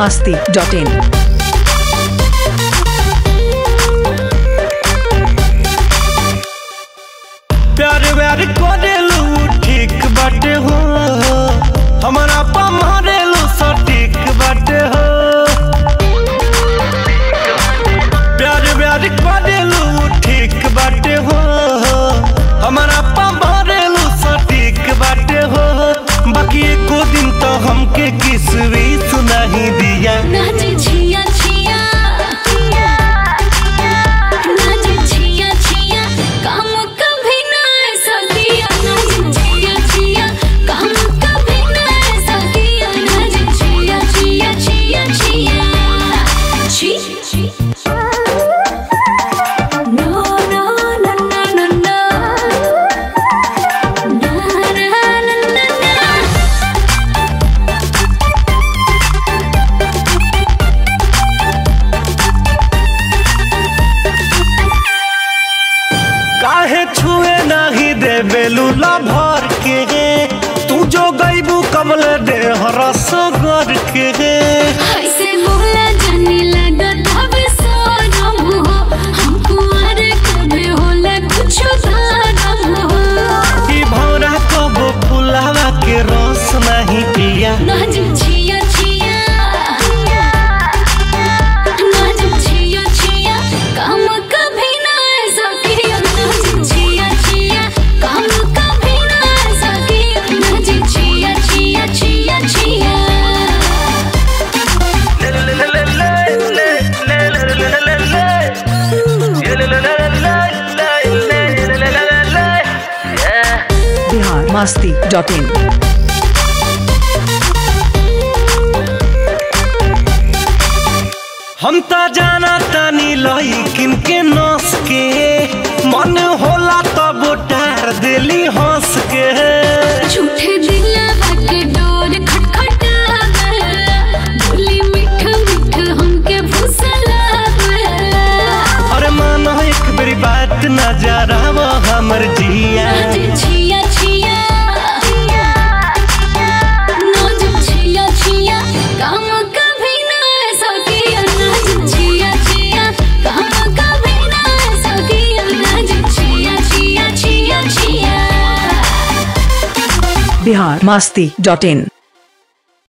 biharmasti.in। प्यार व्यार करेलू ठीक बाटे हो, हमारा पा मारेलू सटीक बाटे हो। प्यार व्यार करेलू ठीक बाटे हो, हमारा पा मारेलू सटीक बाटे हो। बाकी एको दिन तो हमके किसवी सुनाही दिया काहे छुए नहीं दे बेलूला भर के, तू जो गईबू कमल दे हरस गर के। ऐसे बोला जाने लगा तब सोनम हो, हमको अरे कबे होला कुछ दानम हो। ई भौरा कबो फुलावा के रस नहीं पिया, ना जो छिया छिया, ना जो छिया छिया, काम कभी ना ऐसा किया। ना जो छिया छिया, काम कभी ना ऐसा किया। ना जो छिया छिया छिया छिया। biharmasti.in। हम ता जाना तानी लइकिन के नस के, मन होला तब टार दिली हंस के। झूठे दिलवा के डोर खटखटावला, बोली मीठ मीठ हमके फुसलावला। अरे माना एक बेरी बात नजर आवा हमर जिया। ना जो छिया छिया, ना जो छिया छिया, काम कभी ना ऐसा किया। ना जो छिया छिया, काम कभी ना ऐसा किया। ना जो छिया छिया छिया छिया। biharmasti.in।